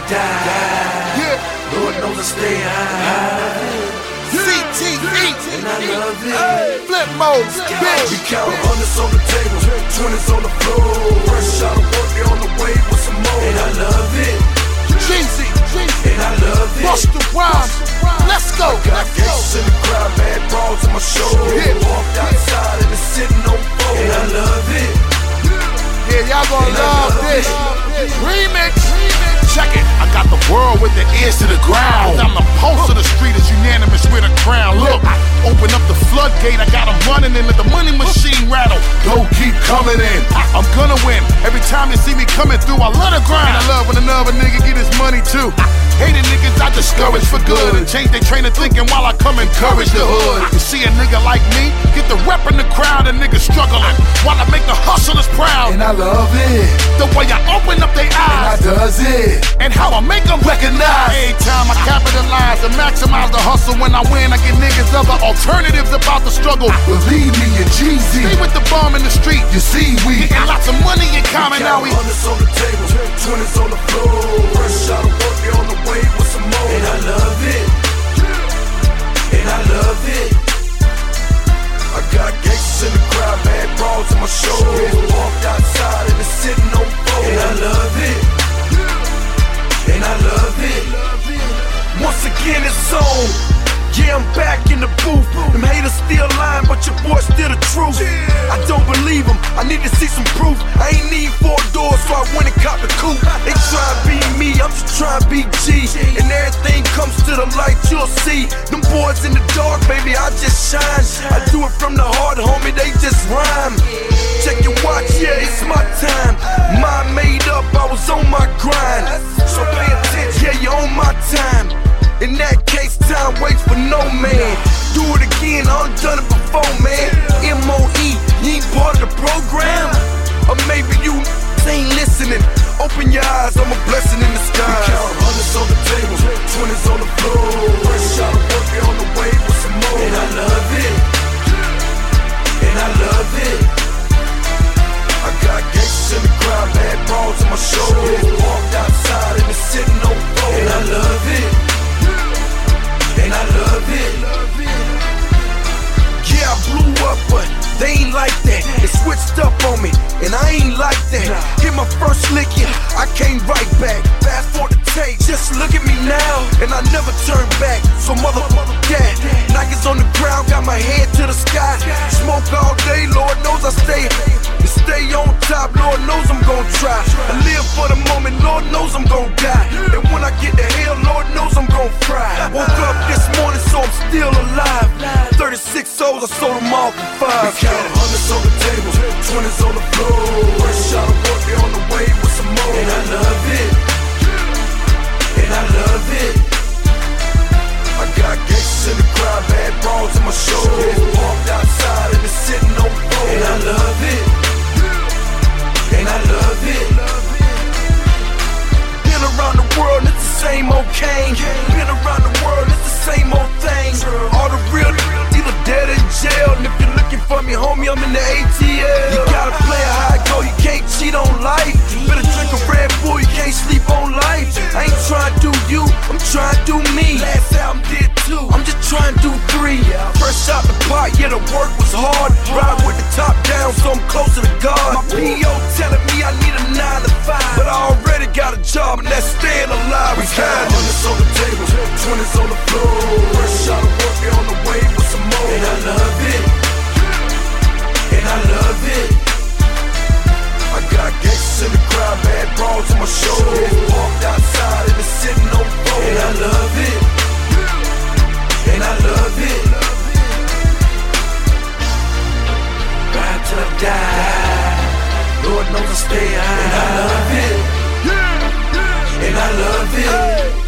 die. Lord knows I stay high. CTE, and I love it. flip mode, bitch. We count hundreds on the table, 20s on the floor. First shot of work, they on the way with some more. And I love it. Jeezy, and I love it. Busta Rhymes, let's go. Got gangsters in the crowd, bad bras on my shoulder. Walked outside and it's sitting on four. And I love it. Yeah, y'all gonna love this. Remix. Check it. I got the world with the ears to the ground. I'm the pulse of the street is unanimous with a crown. Look, I open up the floodgate. I got them running in. Let the money machine rattle. Don't keep coming in. I'm gonna win. Every time you see me coming through, I love the grind. And I love when another nigga get his money too. Hating niggas I discourage for good and change their train of thinking while I come encourage the hood. You see a nigga like me get the rep in the crowd and niggas struggling while I make the hustlers proud. And I love it. The way I open up their eyes. And I does it. And how I make them recognize. Every time I capitalize and maximize the hustle. When I win, I get niggas other alternatives about the struggle. Believe me, and Jeezy. Stay with the bomb in the street. You see, we getting lots of money in common now. We hundreds on the table, 20s on the floor. First shot of work, they on the way with some more. And I love it. And I love it. I got gangsters in the crowd, bad bras on my shoulders. Walked outside and it's sitting on four. And I love it. And I love it. Once again it's on. Yeah, I'm back in the booth. Them haters still lying, but your boy still the truth. I don't believe them, I need to see some proof. I ain't need 4 doors, so I went and copped the coupe. They try to be me, I'm just trying to be G. And everything comes to the light, you'll see. Them boys in the dark, baby, I just shine. I do it from the heart, homie, they just rhyme. Check your watch, yeah, it's my time. Mind made up, I was on my grind. So pay attention, yeah, you're on my time. In that case, time waits for no man. Do it again, I done it before, man. MOE, you ain't part of the program. Or maybe you ain't listening. Open your eyes, I'm a blessing in disguise. We count hundreds on the table, 20s on the floor. First shot of work, they on the way with some more. And I love it. And I love it. I got gangsters in the crowd, bad bras on my shoulders. Walked outside and it's sitting on four. And I love it. And I love it. Yeah, I blew up, but they ain't like that. They switched up on me, and I ain't like that. Hit my first lick, yeah, I came right back. Fast forward the tape, just look at me now, and I never turn back. So motherfucker, yeah, Nikes on the ground, got my head to the sky. Smoke all day, Lord knows I stay on top. Lord knows I'm gon' try. I live for the moment, Lord knows I'm gon' die. And when I get to hell, Lord knows I'm gon' fry. Woke up this morning, so I'm still alive. 36 souls, I sold them all for 5. We count hundreds on the table, 20s on the floor. First shot of work, they on the way with some more. And I love it. And I love it. I got gangsters in the crowd, bad bras on my shoulders. Walked outside and it's sitting on four. And I love it. And I love it. Been around the world, it's the same old cane. Been around the world, it's the same old thing. All the real either dead or in jail. And if you're looking for me, homie, I'm in the ATL. You gotta play it how it go, you can't cheat on life. Better drink a Red Bull, you can't sleep on life. I ain't trying to do you, I'm trying to do me. Last album did 2, I'm just trying to do 3. Fresh out the pot, yeah, the work was hard. Ride with the top down, so I'm closer to God. My P.O. telling me I need a 9 to 5, but I already got a job and that's staying alive. We count hundreds on the table, 20s on the floor. First shot of work, they on the way with some more. And I love it. And I love it. I got gangsters in the crowd, bad bras on my shoulders. Walked outside and it's sitting on four. And I love it. And I love it. Ride till I die. Lord knows I stay high. And I love it. And I love it.